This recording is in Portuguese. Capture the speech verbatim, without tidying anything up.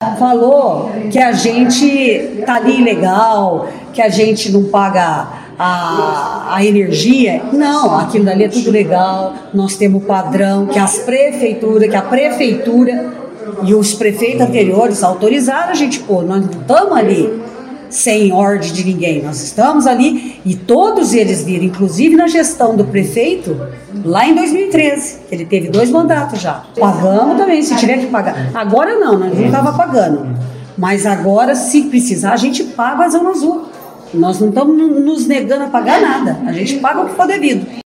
Falou que a gente tá ali ilegal, que a gente não paga a, a energia. Não, aquilo dali é tudo legal. Nós temos padrão que as prefeituras, que a prefeitura e os prefeitos anteriores autorizaram a gente pôr. Nós não estamos ali sem ordem de ninguém. Nós estamos ali e todos eles viram, inclusive na gestão do prefeito, lá em dois mil e treze, que ele teve dois mandatos já. Pagamos também, se tiver que pagar. Agora não, nós não estava pagando. Mas agora, se precisar, a gente paga a Zona Azul. Nós não estamos nos negando a pagar nada. A gente paga o que for devido.